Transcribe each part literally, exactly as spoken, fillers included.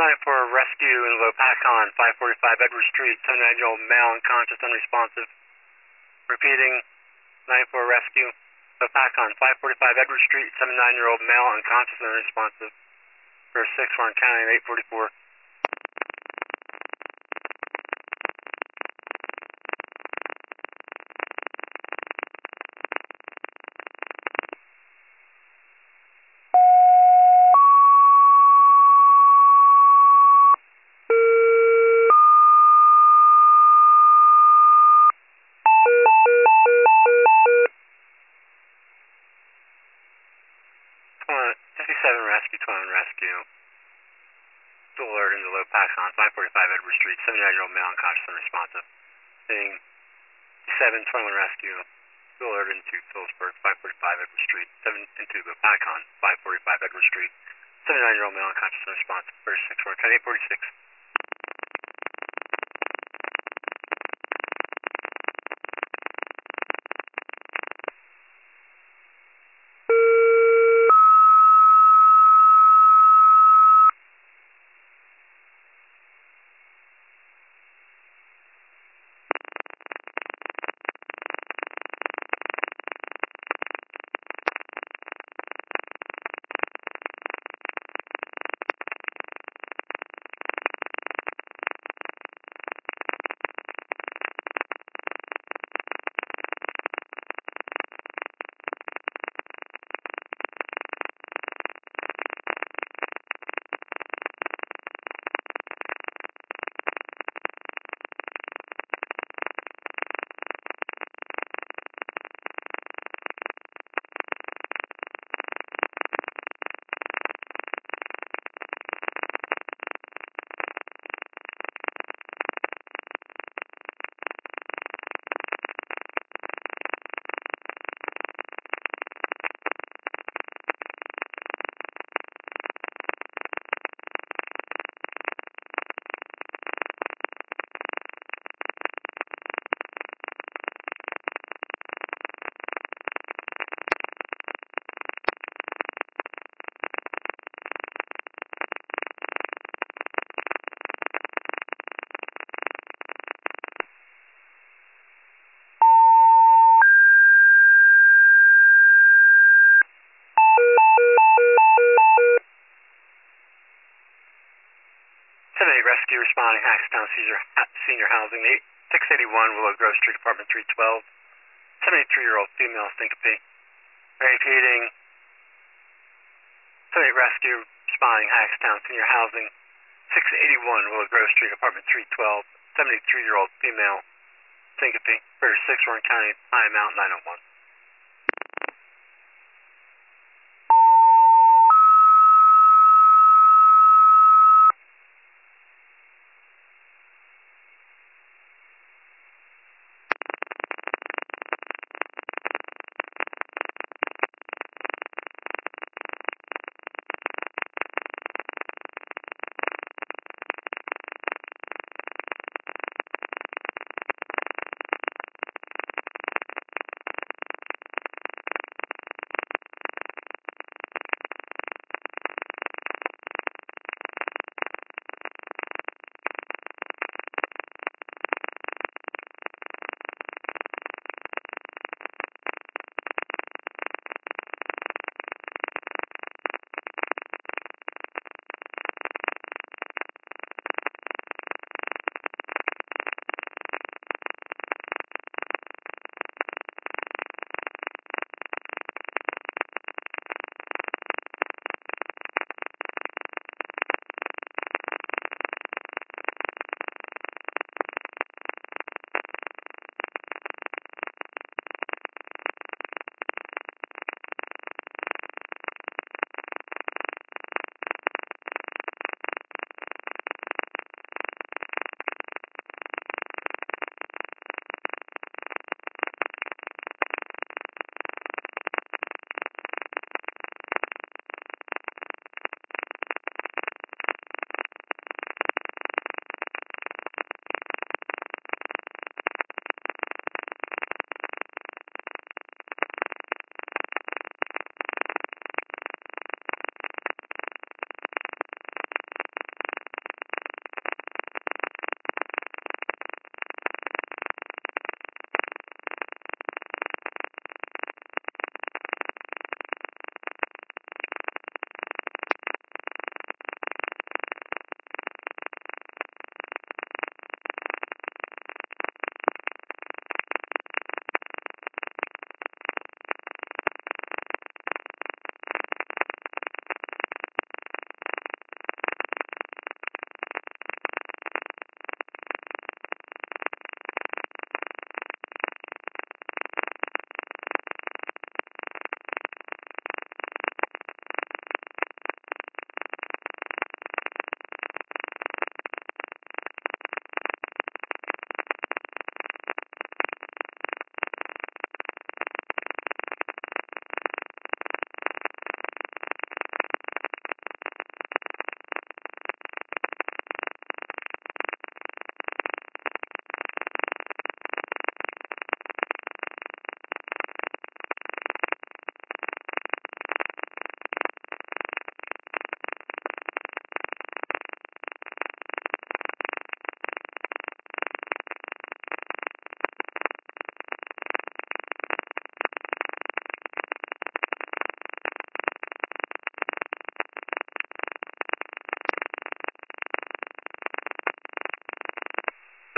nine four rescue in Lopakon, five forty-five Edward Street, seventy-nine-year-old male unconscious, unresponsive. Repeating, nine four rescue, Lopakon, five forty-five Edward Street, seventy-nine-year-old male unconscious, unresponsive. For six, Warren County, eight forty-four. fifty-seven rescue, twenty-one rescue. Dual alert in the Lopakon, five forty-five Edward Street, seventy-nine-year-old male unconscious, unresponsive. Being seven, twenty-one rescue. Dual alert into Phillipsburg, five forty-five Edward Street, seven into Lopakon, five forty-five Edward Street, seventy-nine-year-old male unconscious, unresponsive. First six, Warren County, eight forty-six. seven eight rescue responding, Hackstown Senior, senior Housing, eight six eighty-one Willow Grove Street, apartment three twelve. seventy-three-year-old female syncope. Repeating, seven eight rescue responding, Hackstown Senior Housing, six eighty-one Willow Grove Street, apartment three twelve. seventy-three-year-old female syncope. First six, Warren County, timeout nine oh one.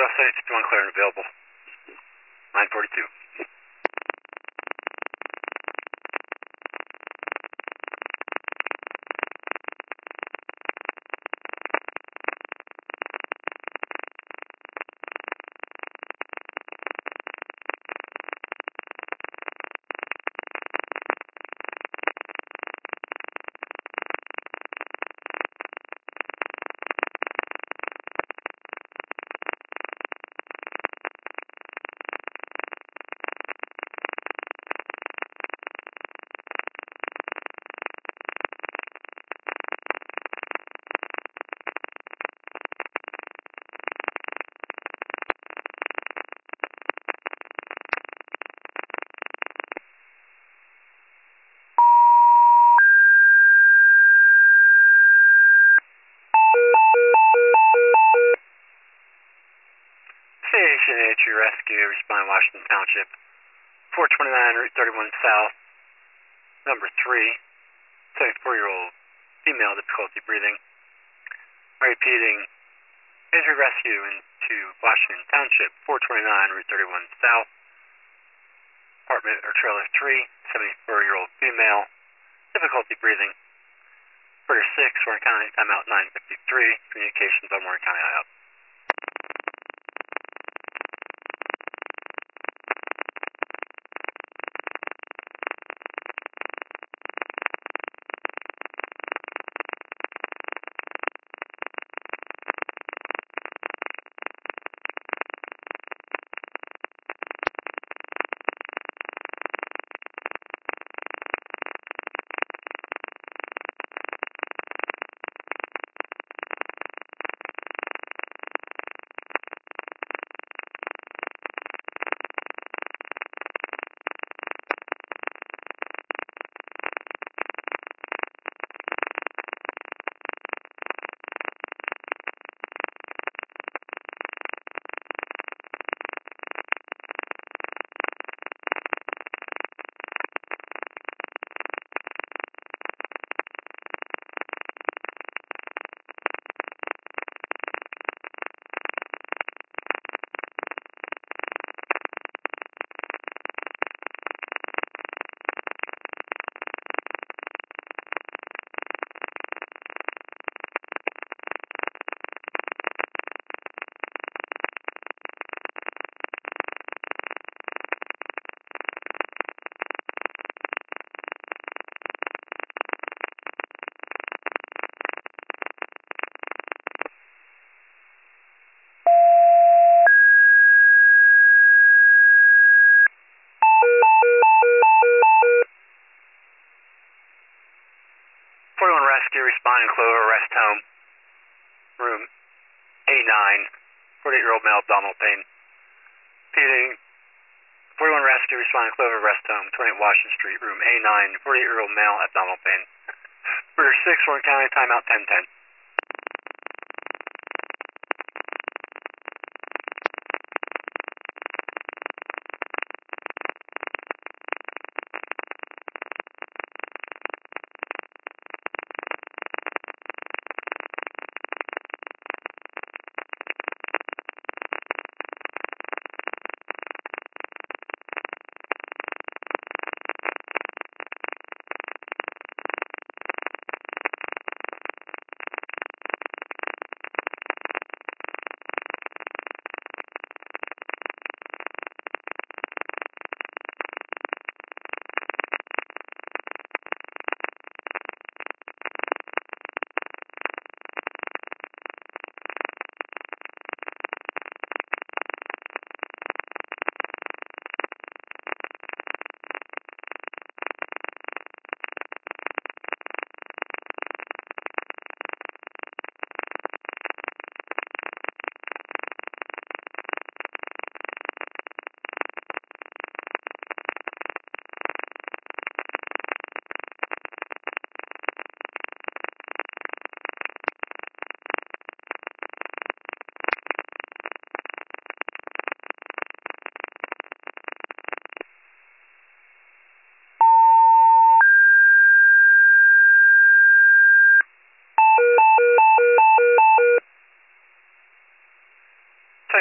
seventy-two fifty-one clear and available. nine forty-two. Station Entry Rescue, respond Washington Township, four twenty-nine Route thirty-one South, number three, seventy-four-year-old female, difficulty breathing. Repeating, entry rescue into Washington Township, four twenty-nine Route thirty-one South, apartment or trailer three, seventy-four-year-old female, difficulty breathing. Further six, Warren County, timeout nine fifty-three, communications on Warren County I O P. forty-one Rescue, responding Clover, rest home, room A nine, forty-eight-year-old male, abdominal pain. Repeating, forty-one Rescue, responding Clover, rest home, twenty-eight Washington Street, room A nine, forty-eight-year-old male, abdominal pain. Further six, Warren County, timeout ten ten.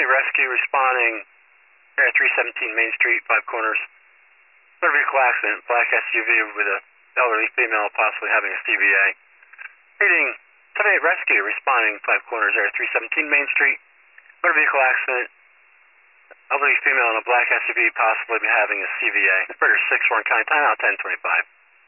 seventy-eight Rescue responding area three seventeen Main Street, Five Corners. Motor vehicle accident, black S U V with a elderly female possibly having a C V A. Reading seventy-eight Rescue responding Five Corners, area three seventeen Main Street. Motor vehicle accident, elderly female in a black S U V possibly having a C V A. Operator six, Warren County, timeout ten twenty-five.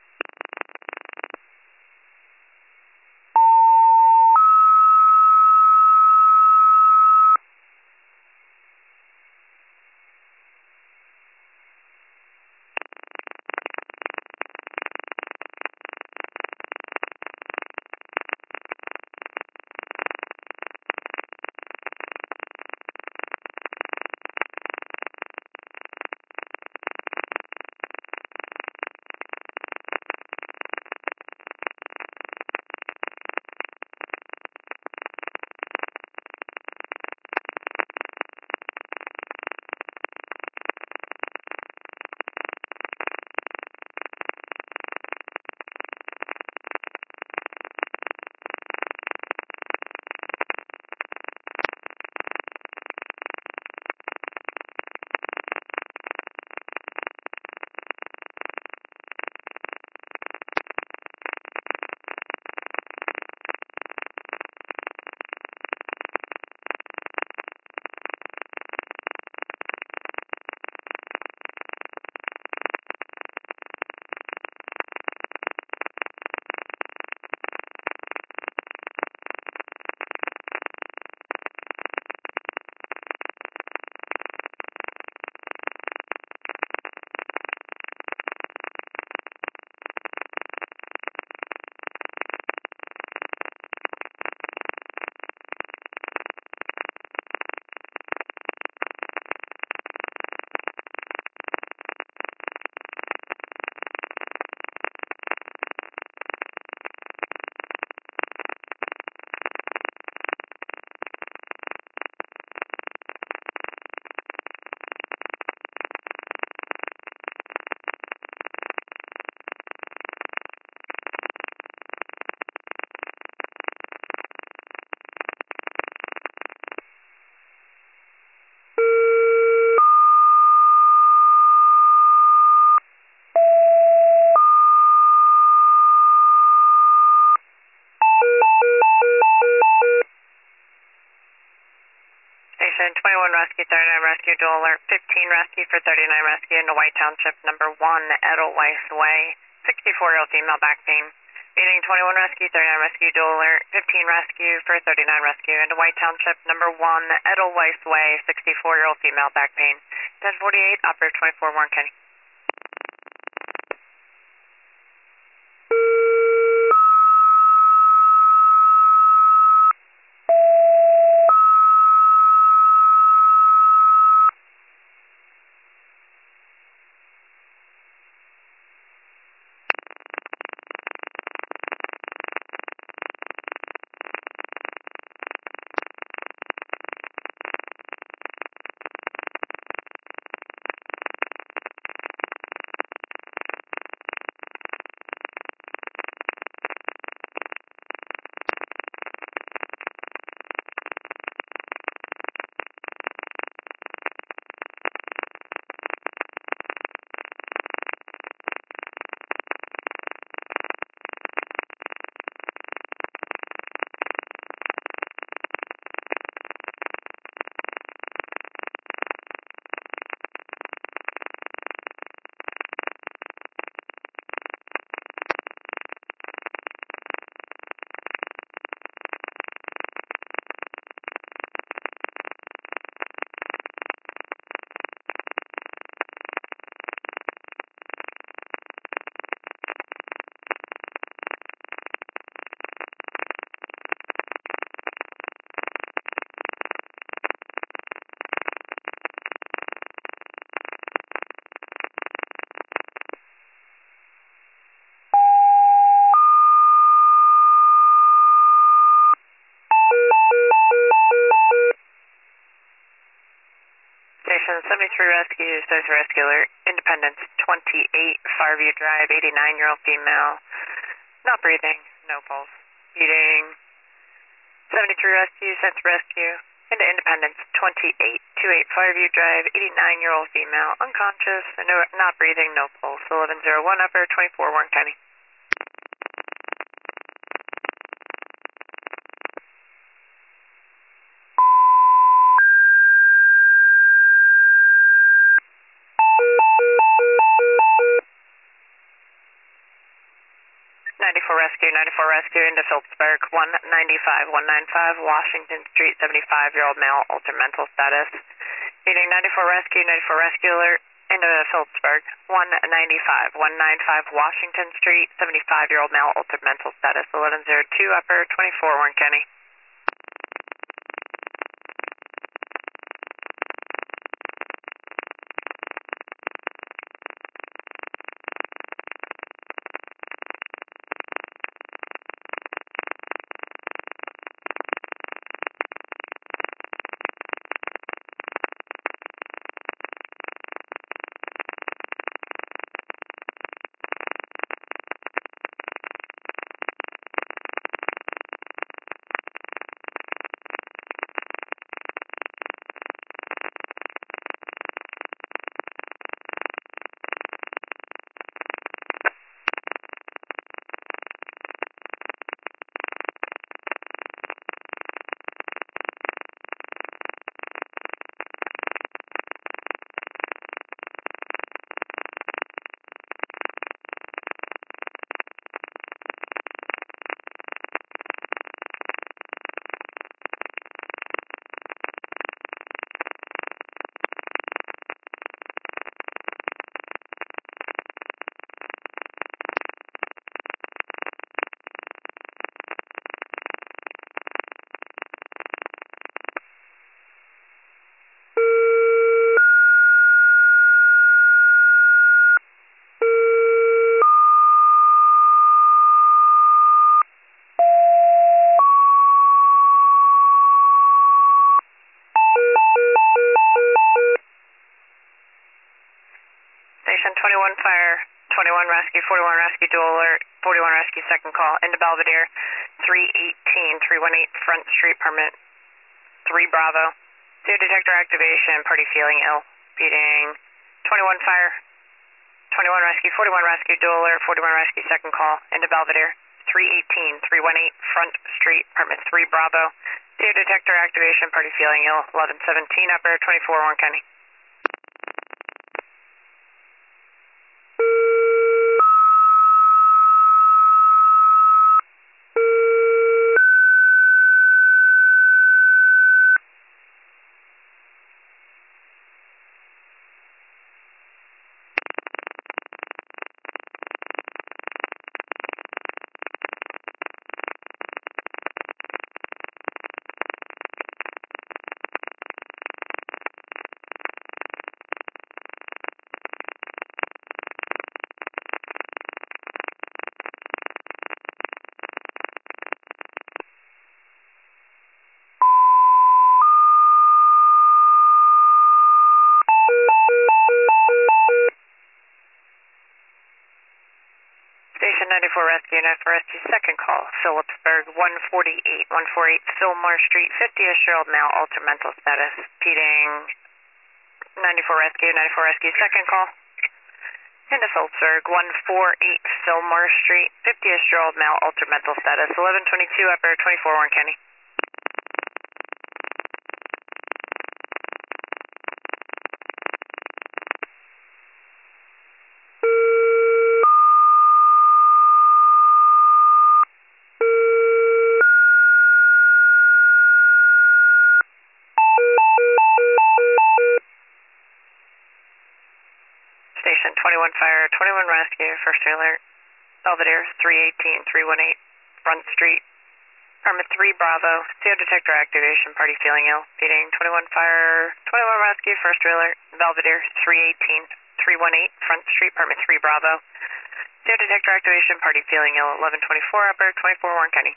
twenty-one Rescue, thirty-nine Rescue, dual alert, fifteen Rescue for thirty-nine Rescue into White Township, number one, Edelweiss Way, sixty-four-year-old female back pain. Meeting twenty-one Rescue, thirty-nine Rescue, dual alert, fifteen Rescue for thirty-nine Rescue into White Township, number one, Edelweiss Way, sixty-four-year-old female back pain. ten forty-eight, operator twenty-four, Warren County. seventy-three Rescue, Social Rescue Alert, Independence twenty-eight, Farview Drive, eighty-nine-year-old female, not breathing, no pulse. Meeting seventy-three Rescue, Sense Rescue, Into Independence, twenty-eight two eight Fireview Drive, eighty-nine-year-old female, unconscious, no, not breathing, no pulse, eleven oh one upper, twenty-four Warren County. ninety-four Rescue, ninety-four Rescue into Phillipsburg, one ninety-five one ninety-five Washington Street, seventy-five-year-old male, altered mental status. Meeting ninety-four Rescue, ninety-four Rescue alert into Phillipsburg, one ninety-five one ninety-five Washington Street, seventy-five-year-old male, altered mental status, eleven oh two upper, twenty-four Warren County. Station twenty-one Fire, twenty-one Rescue, forty-one Rescue dual alert, forty-one Rescue second call, into Belvedere, three eighteen three eighteen Front Street, permit three Bravo. C O detector activation, party feeling ill, beating twenty-one Fire, twenty-one Rescue, forty-one Rescue dual alert, forty-one Rescue second call, into Belvedere, three eighteen three eighteen Front Street, permit three Bravo. C O detector activation, party feeling ill, eleven seventeen upper, twenty-four Warren County. Station ninety-four Rescue, ninety-four Rescue second call, Phillipsburg, one forty-eight one forty-eight Fillmore Street, fifty-ish-year-old male, altered mental status, repeating ninety-four Rescue, ninety-four Rescue second call, into Phillipsburg, one forty-eight Fillmore Street, fifty-ish-year-old male, altered mental status, eleven twenty-two upper, twenty-four Warren County. Station twenty-one Fire, twenty-one Rescue, first alert, Belvedere, three eighteen three eighteen Front Street, permit three Bravo, C O detector activation, party feeling ill, beating twenty-one Fire, twenty-one Rescue, first alert, Belvedere, three eighteen three eighteen Front Street, permit three Bravo, C O detector activation, party feeling ill, eleven twenty-four upper, twenty-four Warren County.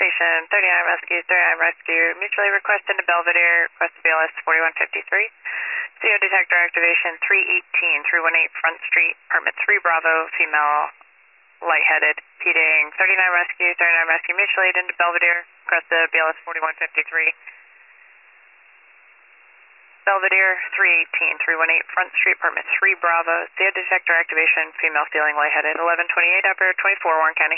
Station thirty-nine Rescue, thirty-nine Rescue, mutually request into Belvedere, request B L S forty-one fifty-three. C O detector activation three eighteen, three eighteen Front Street, permit three Bravo, female, lightheaded, P-ding thirty-nine Rescue, thirty-nine Rescue, mutually aid into Belvedere, request the B L S forty-one fifty-three. Belvedere three eighteen, three eighteen Front Street, permit three Bravo, C O detector activation, female feeling lightheaded, eleven twenty-eight upper, twenty-four Warren County.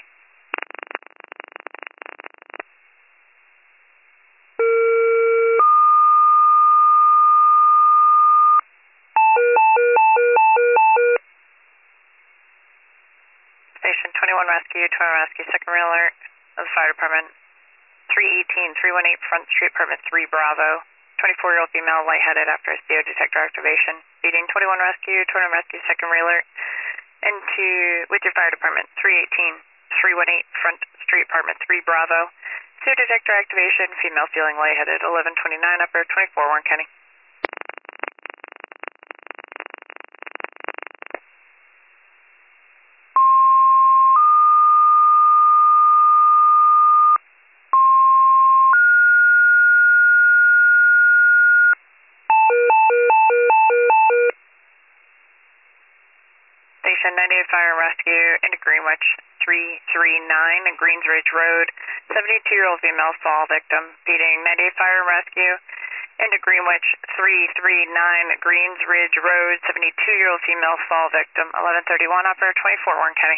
Station twenty-one Rescue, twenty-one Rescue, second real alert of the fire department. three eighteen, three eighteen Front Street, permit three Bravo. twenty-four-year-old female lightheaded after a C O detector activation. Leading twenty-one Rescue, twenty-one Rescue, second real alert. Into, with your fire department, three eighteen, three eighteen Front Street, permit three Bravo. C O detector activation, female feeling lightheaded, eleven twenty-nine upper, twenty-four Warren County. Station ninety-eight Fire and Rescue into Greenwich, three three nine Greens Ridge Road, seventy-two-year-old female fall victim, feeding ninety-eight Fire and Rescue into Greenwich, three three nine Greens Ridge Road, seventy-two-year-old female fall victim, eleven thirty-one upper, twenty-four Warren County.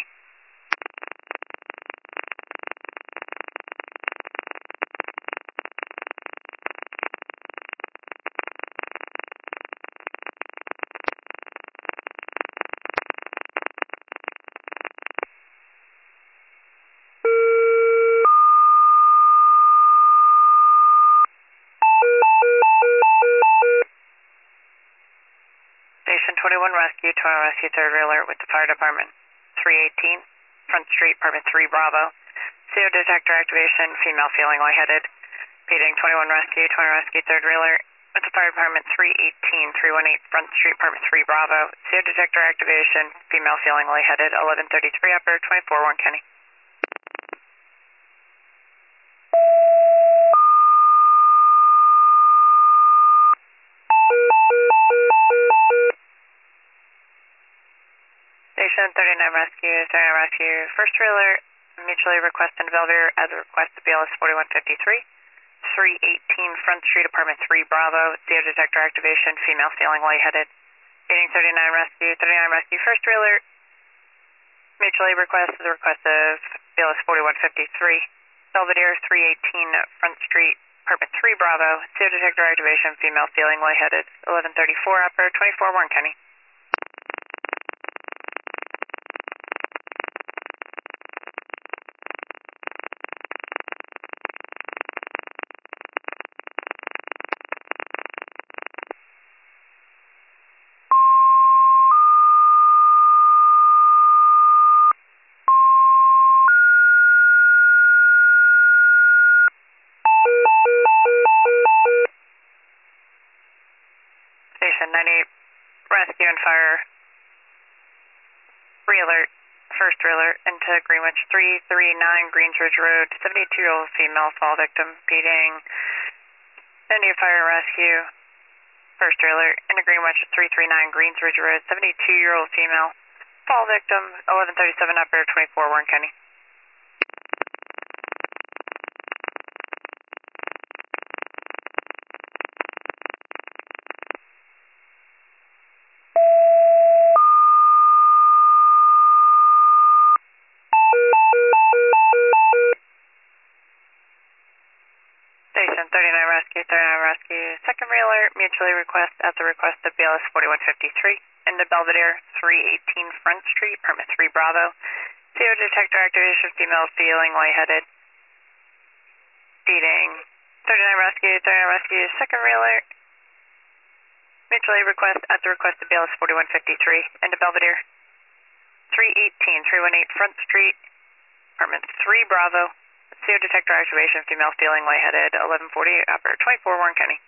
Station twenty-one Rescue, twenty-one Rescue, third real alert with the fire department. three eighteen, Front Street, permit three Bravo. C O detector activation, female feeling lightheaded. Feeding twenty-one Rescue, twenty Rescue, third real alert with the fire department. three eighteen, three eighteen Front Street, permit three Bravo. C O detector activation, female feeling lightheaded, eleven thirty-three upper, twenty-four Warren County. Station thirty-nine Rescue, thirty-nine Rescue, first real alert, mutually request into Belvedere as a request to B L S forty-one fifty-three. three eighteen Front Street, apartment three Bravo, C O detector activation, female feeling lightheaded. Meeting thirty-nine Rescue, thirty-nine Rescue, first real alert, mutually request is a request of B L S forty-one fifty-three. Belvedere three eighteen Front Street, apartment three Bravo, C O detector activation, female feeling lightheaded, eleven thirty-four upper, twenty-four Warren County. Station ninety-eight Rescue and Fire, re-alert, first re-alert into Greenwich, three three nine Greens Ridge Road, seventy-two-year-old female fall victim, beating ninety-eight Fire and Rescue, first re-alert into Greenwich, three three nine Greens Ridge Road, seventy-two-year-old female fall victim, eleven thirty-seven upper, twenty-four Warren County. Station thirty-nine Rescue, thirty-nine Rescue, second re-alert, mutually request at the request of B L S forty-one fifty-three, into Belvedere, three eighteen Front Street, permit three Bravo, C O detector activation, female feeling lightheaded, beating thirty-nine Rescue, thirty-nine Rescue, second re-alert, mutually request at the request of B L S forty-one fifty-three, into Belvedere, three eighteen, three eighteen Front Street, permit three Bravo, C O detector activation, female feeling lightheaded, eleven forty upper, twenty-four Warren County.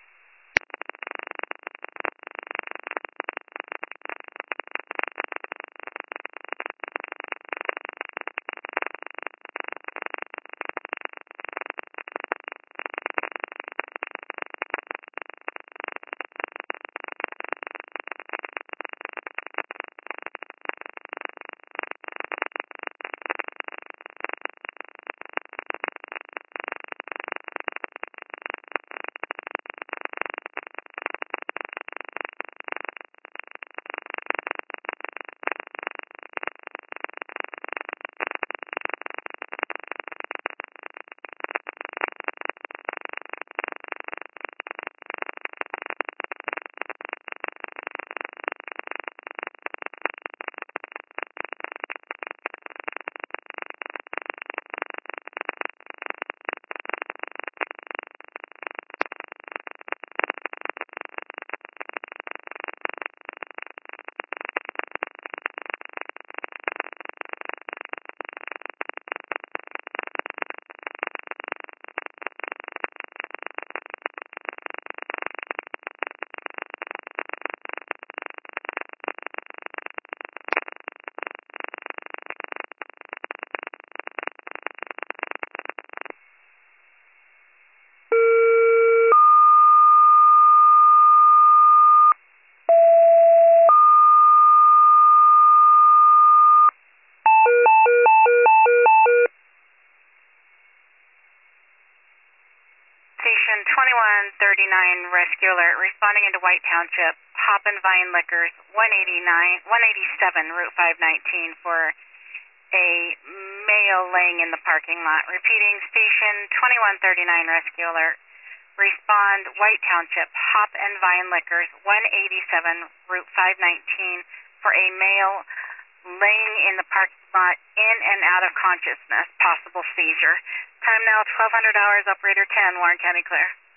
Station twenty-one thirty-nine Rescue Alert, responding into White Township, Hop and Vine Liquors, one eighty-nine, one eighty-seven Route five nineteen for a male laying in the parking lot. Repeating, Station twenty-one thirty-nine Rescue Alert, respond White Township, Hop and Vine Liquors, one eighty-seven Route five nineteen for a male laying in the parking lot in and out of consciousness, possible seizure. Time now twelve hundred hours, operator ten, Warren County clear.